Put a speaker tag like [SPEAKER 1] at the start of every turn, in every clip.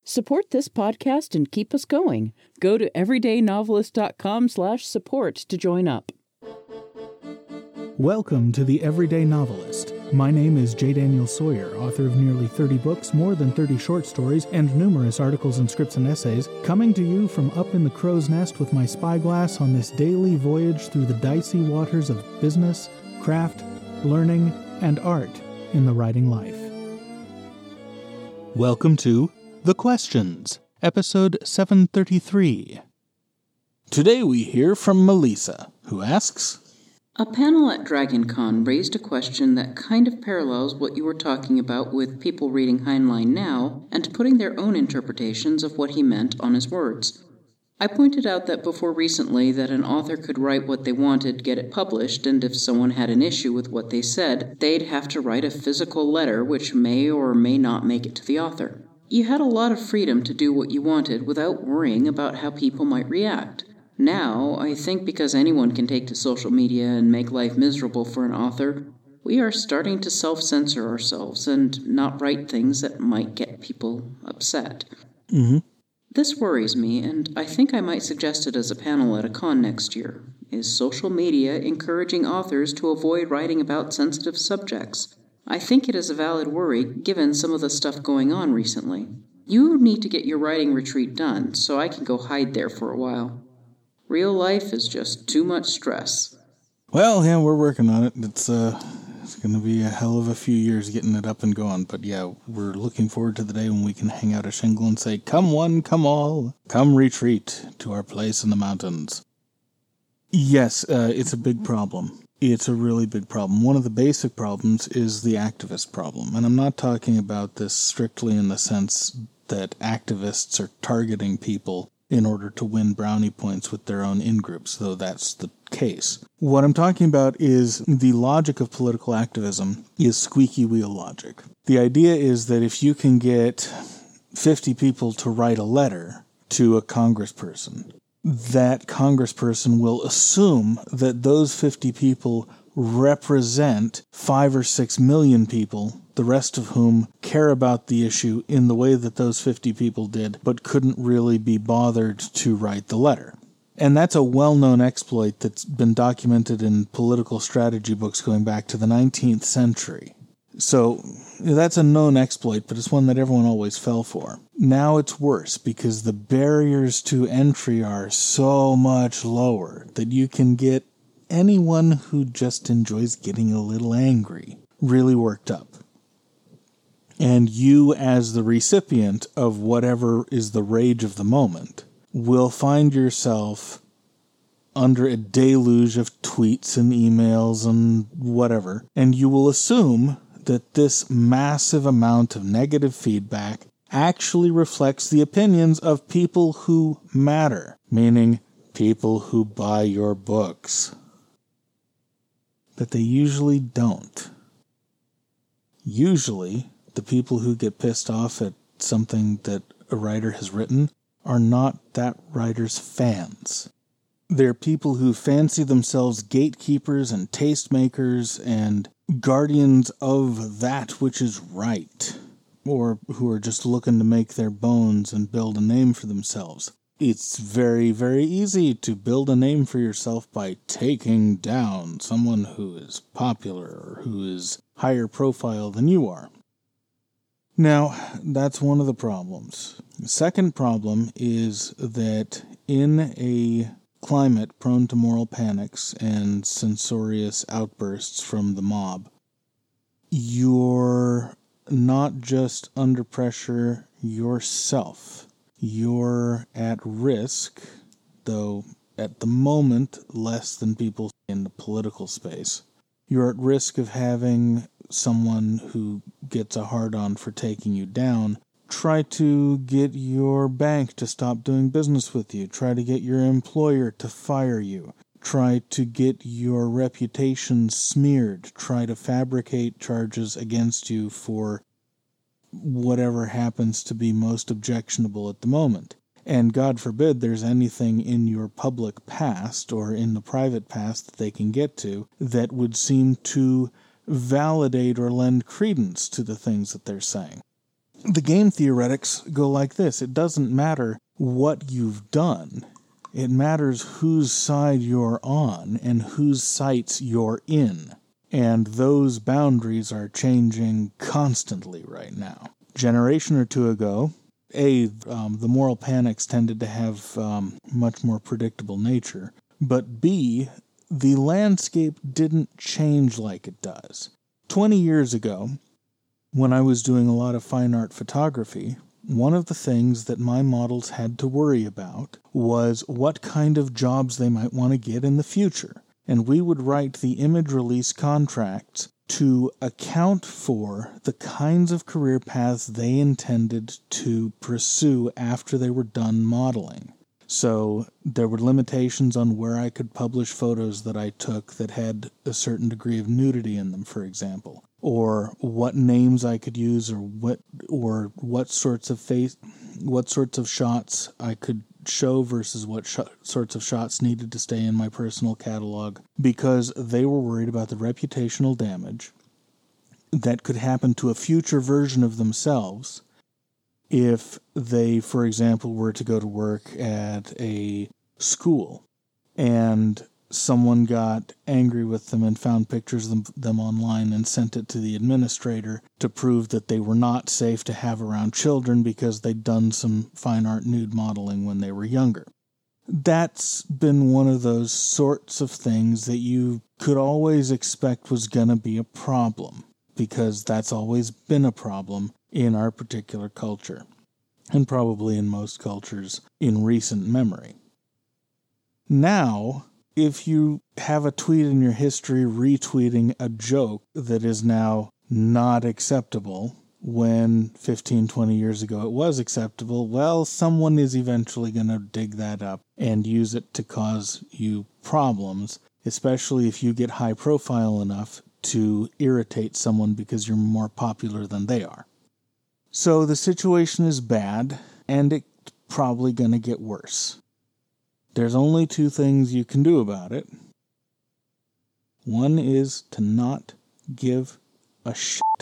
[SPEAKER 1] Support this podcast and keep us going. Go to everydaynovelist.com/support to join up.
[SPEAKER 2] Welcome to The Everyday Novelist. My name is J. Daniel Sawyer, author of nearly 30 books, more than 30 short stories, and numerous articles and scripts and essays, coming to you from up in the crow's nest with my spyglass on this daily voyage through the dicey waters of business, craft, learning, and art in the writing life. Welcome to The Questions, episode 733. Today we hear from Melissa, who asks,
[SPEAKER 3] a panel at DragonCon raised a question that kind of parallels what you were talking about with people reading Heinlein now and putting their own interpretations of what he meant on his words. I pointed out that before recently that an author could write what they wanted, get it published, and if someone had an issue with what they said, they'd have to write a physical letter which may or may not make it to the author. You had a lot of freedom to do what you wanted without worrying about how people might react. Now, I think because anyone can take to social media and make life miserable for an author, we are starting to self-censor ourselves and not write things that might get people upset. This worries me, and I think I might suggest it as a panel at a con next year. Is social media encouraging authors to avoid writing about sensitive subjects? I think it is a valid worry, given some of the stuff going on recently. You need to get your writing retreat done, so I can go hide there for a while. Real life is just too much stress.
[SPEAKER 4] Well, yeah, we're working on it. It's going to be a hell of a few years getting it up and going. But yeah, we're looking forward to the day when we can hang out a shingle and say, come one, come all, come retreat to our place in the mountains. Yes, it's a big problem. It's a really big problem. One of the basic problems is the activist problem. And I'm not talking about this strictly in the sense that activists are targeting people in order to win brownie points with their own in-groups, though that's the case. What I'm talking about is the logic of political activism is squeaky wheel logic. The idea is that if you can get 50 people to write a letter to a congressperson, that congressperson will assume that those 50 people represent 5 or 6 million people, the rest of whom care about the issue in the way that those 50 people did, but couldn't really be bothered to write the letter. And that's a well-known exploit that's been documented in political strategy books going back to the 19th century. So that's a known exploit, but it's one that everyone always fell for. Now it's worse because the barriers to entry are so much lower that you can get anyone who just enjoys getting a little angry really worked up. And you, as the recipient of whatever is the rage of the moment, will find yourself under a deluge of tweets and emails and whatever, and you will assume that this massive amount of negative feedback actually reflects the opinions of people who matter, meaning people who buy your books. But they usually don't. Usually, the people who get pissed off at something that a writer has written are not that writer's fans. They're people who fancy themselves gatekeepers and tastemakers and guardians of that which is right, or who are just looking to make their bones and build a name for themselves. It's very, very easy to build a name for yourself by taking down someone who is popular or who is higher profile than you are. Now, that's one of the problems. The second problem is that in a climate prone to moral panics and censorious outbursts from the mob, you're not just under pressure yourself. You're at risk, though at the moment less than people in the political space. You're at risk of having someone who gets a hard-on for taking you down try to get your bank to stop doing business with you, try to get your employer to fire you, try to get your reputation smeared, try to fabricate charges against you for whatever happens to be most objectionable at the moment. And God forbid there's anything in your public past or in the private past that they can get to that would seem to validate or lend credence to the things that they're saying. The game theoretics go like this. It doesn't matter what you've done. It matters whose side you're on and whose sites you're in. And those boundaries are changing constantly right now. Generation or two ago, the moral panics tended to have much more predictable nature. But B, the landscape didn't change like it does. 20 years ago, when I was doing a lot of fine art photography, one of the things that my models had to worry about was what kind of jobs they might want to get in the future. And we would write the image release contracts to account for the kinds of career paths they intended to pursue after they were done modeling. So there were limitations on where I could publish photos that I took that had a certain degree of nudity in them, for example, or what names I could use, or what sorts of shots I could show versus what sorts of shots needed to stay in my personal catalog, because they were worried about the reputational damage that could happen to a future version of themselves if they, for example, were to go to work at a school and someone got angry with them and found pictures of them online and sent it to the administrator to prove that they were not safe to have around children because they'd done some fine art nude modeling when they were younger. That's been one of those sorts of things that you could always expect was going to be a problem, because that's always been a problem in our particular culture, and probably in most cultures in recent memory. Now, if you have a tweet in your history retweeting a joke that is now not acceptable, when 15, 20 years ago it was acceptable, well, someone is eventually going to dig that up and use it to cause you problems, especially if you get high profile enough to irritate someone because you're more popular than they are. So the situation is bad, and it's probably going to get worse. There's only two things you can do about it. One is to not give a shit.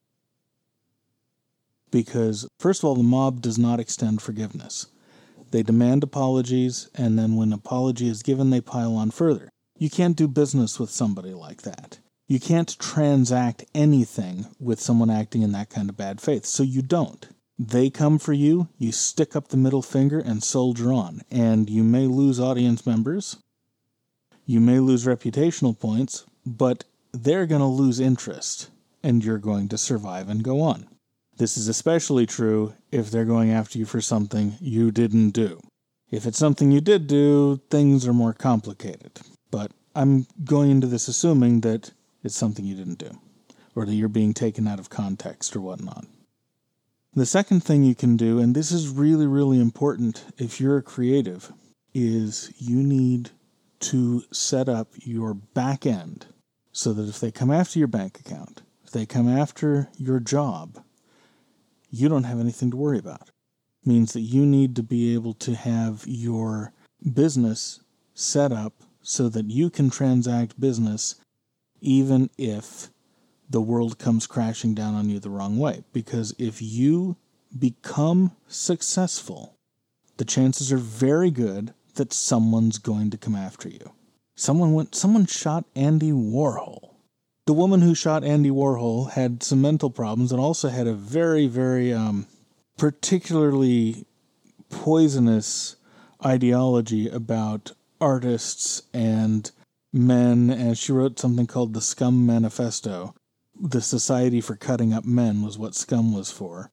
[SPEAKER 4] Because, first of all, the mob does not extend forgiveness. They demand apologies, and then when apology is given, they pile on further. You can't do business with somebody like that. You can't transact anything with someone acting in that kind of bad faith, so you don't. They come for you, you stick up the middle finger and soldier on, and you may lose audience members, you may lose reputational points, but they're going to lose interest, and you're going to survive and go on. This is especially true if they're going after you for something you didn't do. If it's something you did do, things are more complicated, but I'm going into this assuming that it's something you didn't do, or that you're being taken out of context or whatnot. The second thing you can do, and this is really, really important if you're a creative, is you need to set up your back end so that if they come after your bank account, if they come after your job, you don't have anything to worry about. It means that you need to be able to have your business set up so that you can transact business even if the world comes crashing down on you the wrong way. Because if you become successful, the chances are very good that someone's going to come after you. Someone shot Andy Warhol. The woman who shot Andy Warhol had some mental problems and also had a very, very particularly poisonous ideology about artists and men, and she wrote something called the Scum Manifesto. The Society for Cutting Up Men was what Scum was for.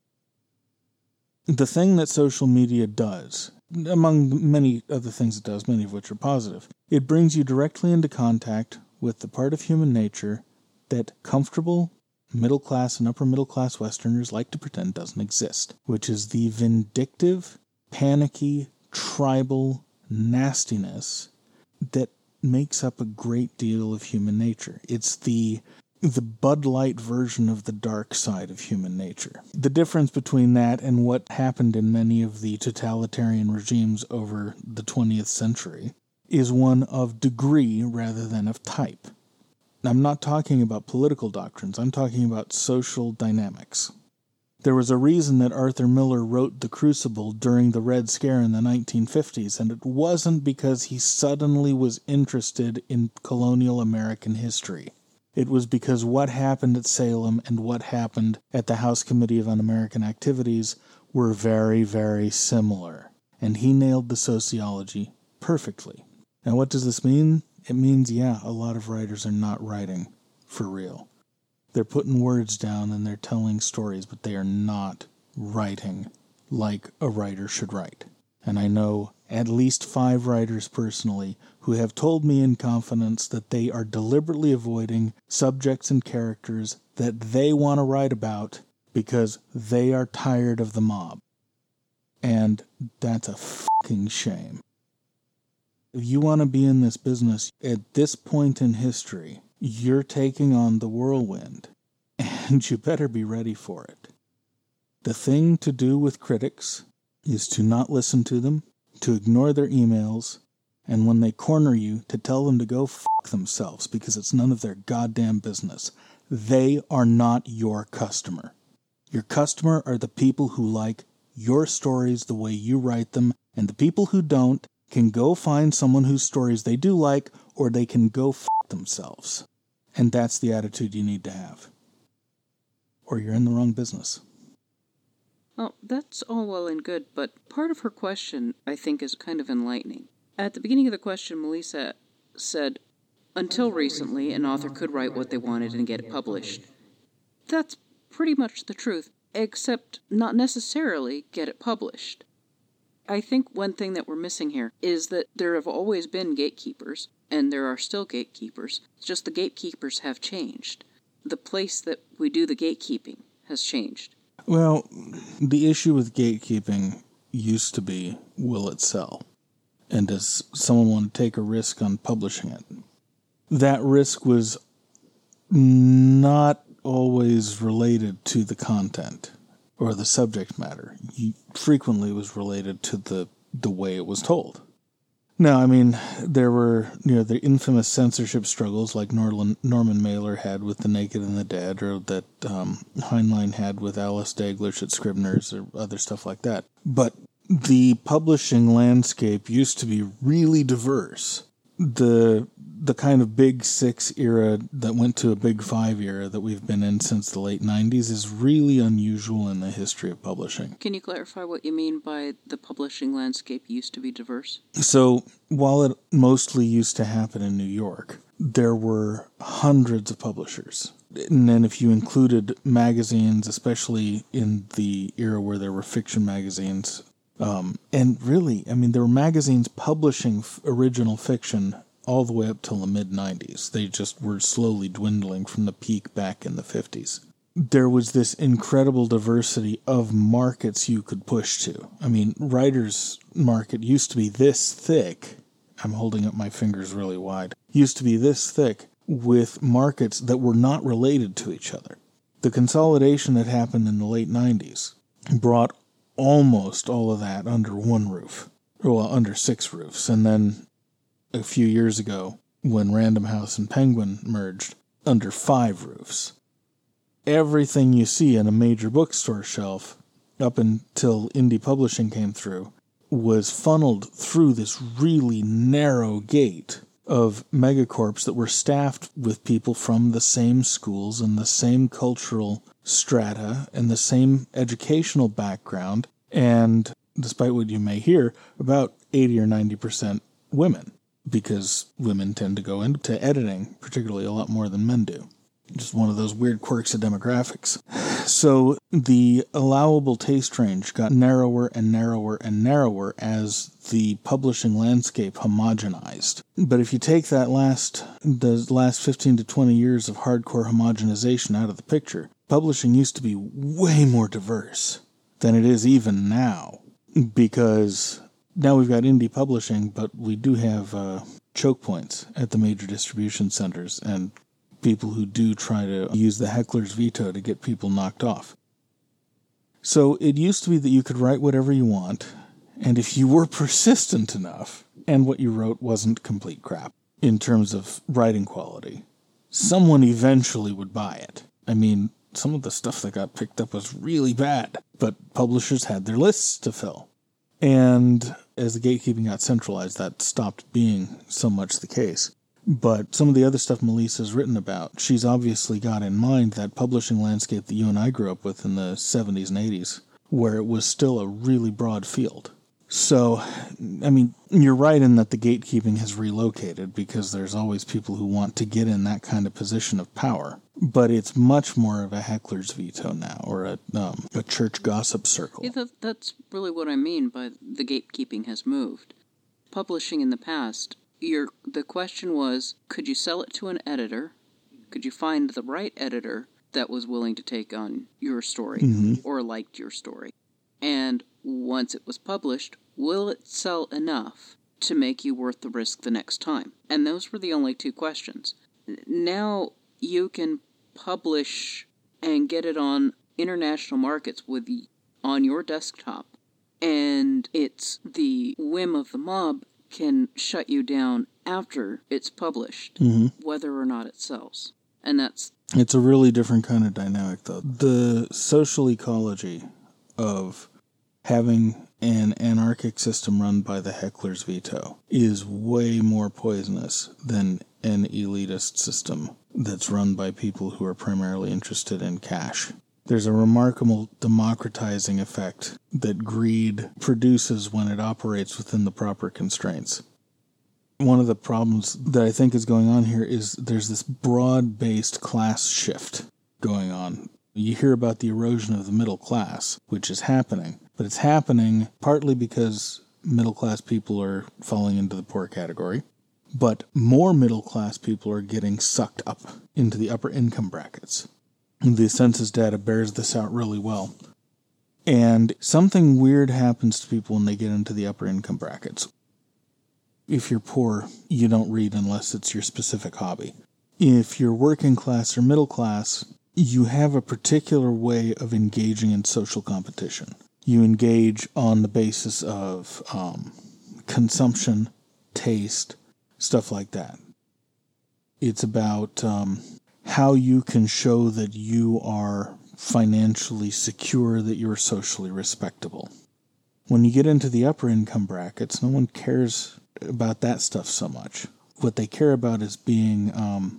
[SPEAKER 4] The thing that social media does, among many other things it does, many of which are positive, it brings you directly into contact with the part of human nature that comfortable middle-class and upper-middle-class Westerners like to pretend doesn't exist, which is the vindictive, panicky, tribal nastiness that makes up a great deal of human nature. It's the Bud Light version of the dark side of human nature. The difference between that and what happened in many of the totalitarian regimes over the 20th century is one of degree rather than of type. I'm not talking about political doctrines. I'm talking about social dynamics. There was a reason that Arthur Miller wrote The Crucible during the Red Scare in the 1950s, and it wasn't because he suddenly was interested in colonial American history. It was because what happened at Salem and what happened at the House Committee of Un-American Activities were very, very similar, and he nailed the sociology perfectly. Now, what does this mean? It means, yeah, a lot of writers are not writing for real. They're putting words down and they're telling stories, but they are not writing like a writer should write. And I know at least 5 writers personally who have told me in confidence that they are deliberately avoiding subjects and characters that they want to write about because they are tired of the mob. And that's a fucking shame. If you want to be in this business at this point in history, you're taking on the whirlwind, and you better be ready for it. The thing to do with critics is to not listen to them, to ignore their emails, and when they corner you, to tell them to go fuck themselves, because it's none of their goddamn business. They are not your customer. Your customer are the people who like your stories the way you write them, and the people who don't can go find someone whose stories they do like, or they can go fuck themselves. And that's the attitude you need to have. Or you're in the wrong business.
[SPEAKER 3] Well, that's all well and good, but part of her question, I think, is kind of enlightening. At the beginning of the question, Melissa said, until recently, an author could write what they wanted and get it published. That's pretty much the truth, except not necessarily get it published. I think one thing that we're missing here is that there have always been gatekeepers, and there are still gatekeepers. It's just the gatekeepers have changed. The place that we do the gatekeeping has changed.
[SPEAKER 4] Well, the issue with gatekeeping used to be, will it sell? And does someone want to take a risk on publishing it? That risk was not always related to the content or the subject matter. He frequently was related to the way it was told. Now, I mean, there were, the infamous censorship struggles like Norman Mailer had with The Naked and the Dead, or that Heinlein had with Alice Daglish at Scribner's, or other stuff like that. But the publishing landscape used to be really diverse. The kind of Big Six era that went to a Big Five era that we've been in since the late 90s is really unusual in the history of publishing.
[SPEAKER 3] Can you clarify what you mean by the publishing landscape used to be diverse?
[SPEAKER 4] So, while it mostly used to happen in New York, there were hundreds of publishers. And then if you included magazines, especially in the era where there were fiction magazines, and really, I mean, there were magazines publishing original fiction all the way up till the mid-90s. They just were slowly dwindling from the peak back in the 50s. There was this incredible diversity of markets you could push to. I mean, writer's market used to be this thick. I'm holding up my fingers really wide. Used to be this thick with markets that were not related to each other. The consolidation that happened in the late 90s brought almost all of that under one roof. Well, under 6 roofs. And then a few years ago, when Random House and Penguin merged, under 5 roofs. Everything you see on a major bookstore shelf, up until indie publishing came through, was funneled through this really narrow gate of megacorps that were staffed with people from the same schools and the same cultural strata and the same educational background, and, despite what you may hear, about 80 or 90% women. Because women tend to go into editing, particularly a lot more than men do. Just one of those weird quirks of demographics. So the allowable taste range got narrower and narrower and narrower as the publishing landscape homogenized. But if you take the last 15 to 20 years of hardcore homogenization out of the picture, publishing used to be way more diverse than it is even now. Because now we've got indie publishing, but we do have choke points at the major distribution centers and people who do try to use the heckler's veto to get people knocked off. So it used to be that you could write whatever you want, and if you were persistent enough, and what you wrote wasn't complete crap in terms of writing quality, someone eventually would buy it. I mean, some of the stuff that got picked up was really bad. But publishers had their lists to fill. And as the gatekeeping got centralized, that stopped being so much the case. But some of the other stuff Melissa's written about, she's obviously got in mind that publishing landscape that you and I grew up with in the 70s and 80s, where it was still a really broad field. So, I mean, you're right in that the gatekeeping has relocated because there's always people who want to get in that kind of position of power. But it's much more of a heckler's veto now, or a church gossip circle.
[SPEAKER 3] Yeah, that's really what I mean by the gatekeeping has moved. Publishing in the past, the question was, could you sell it to an editor? Could you find the right editor that was willing to take on your story or liked your story? And once it was published, will it sell enough to make you worth the risk the next time? And those were the only two questions. Now you can publish and get it on international markets on your desktop, and it's the whim of the mob can shut you down after it's published, whether or not it sells. And
[SPEAKER 4] it's a really different kind of dynamic, though. The social ecology of having an anarchic system run by the heckler's veto is way more poisonous than an elitist system that's run by people who are primarily interested in cash. There's a remarkable democratizing effect that greed produces when it operates within the proper constraints. One of the problems that I think is going on here is there's this broad-based class shift going on. You hear about the erosion of the middle class, which is happening, but it's happening partly because middle-class people are falling into the poor category, but more middle-class people are getting sucked up into the upper income brackets. The census data bears this out really well. And something weird happens to people when they get into the upper income brackets. If you're poor, you don't read unless it's your specific hobby. If you're working class or middle class, you have a particular way of engaging in social competition. You engage on the basis of consumption, taste, stuff like that. It's about how you can show that you are financially secure, that you're socially respectable. When you get into the upper income brackets, no one cares about that stuff so much. What they care about is being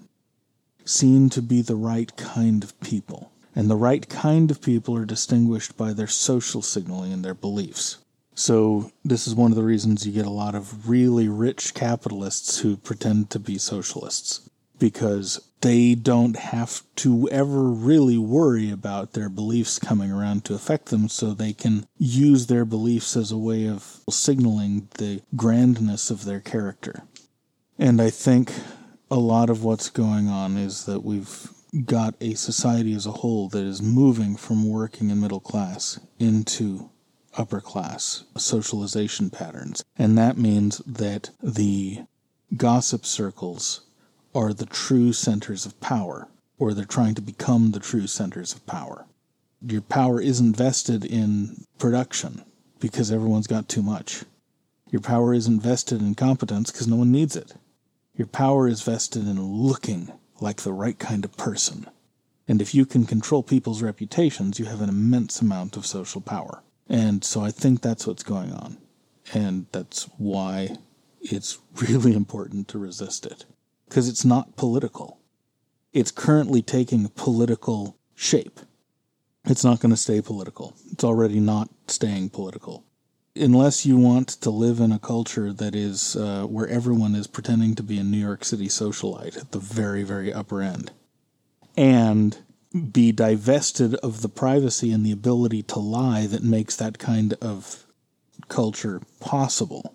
[SPEAKER 4] seen to be the right kind of people. And the right kind of people are distinguished by their social signaling and their beliefs. So this is one of the reasons you get a lot of really rich capitalists who pretend to be socialists, because they don't have to ever really worry about their beliefs coming around to affect them, so they can use their beliefs as a way of signaling the grandness of their character. And I think a lot of what's going on is that we've got a society as a whole that is moving from working and middle class into upper class socialization patterns. And that means that the gossip circles are the true centers of power, or they're trying to become the true centers of power. Your power isn't vested in production because everyone's got too much. Your power isn't vested in competence because no one needs it. Your power is vested in looking like the right kind of person. And if you can control people's reputations, you have an immense amount of social power. And so I think that's what's going on. And that's why it's really important to resist it. Because it's not political. It's currently taking a political shape. It's not going to stay political. It's already not staying political. Unless you want to live in a culture that is where everyone is pretending to be a New York City socialite at the very, very upper end, and be divested of the privacy and the ability to lie that makes that kind of culture possible,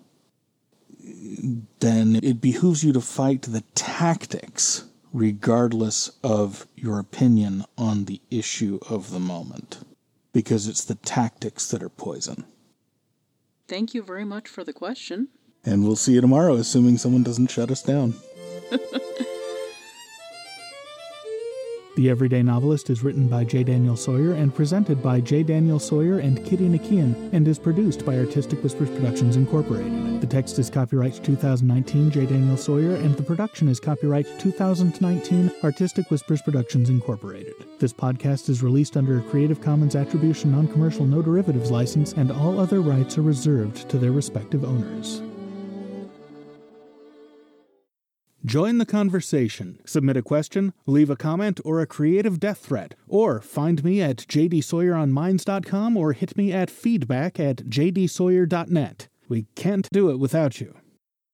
[SPEAKER 4] then it behooves you to fight the tactics regardless of your opinion on the issue of the moment, because it's the tactics that are poison.
[SPEAKER 3] Thank you very much for the question.
[SPEAKER 4] And we'll see you tomorrow, assuming someone doesn't shut us down.
[SPEAKER 2] The Everyday Novelist is written by J. Daniel Sawyer and presented by J. Daniel Sawyer and Kitty Nakian, and is produced by Artistic Whispers Productions Incorporated. The text is copyright 2019 J. Daniel Sawyer, and the production is copyright 2019 Artistic Whispers Productions, Incorporated. This podcast is released under a Creative Commons Attribution Non-Commercial No Derivatives license, and all other rights are reserved to their respective owners. Join the conversation. Submit a question, leave a comment, or a creative death threat. Or find me at jdsawyeronminds.com or hit me at feedback@jdsawyer.net. We can't do it without you.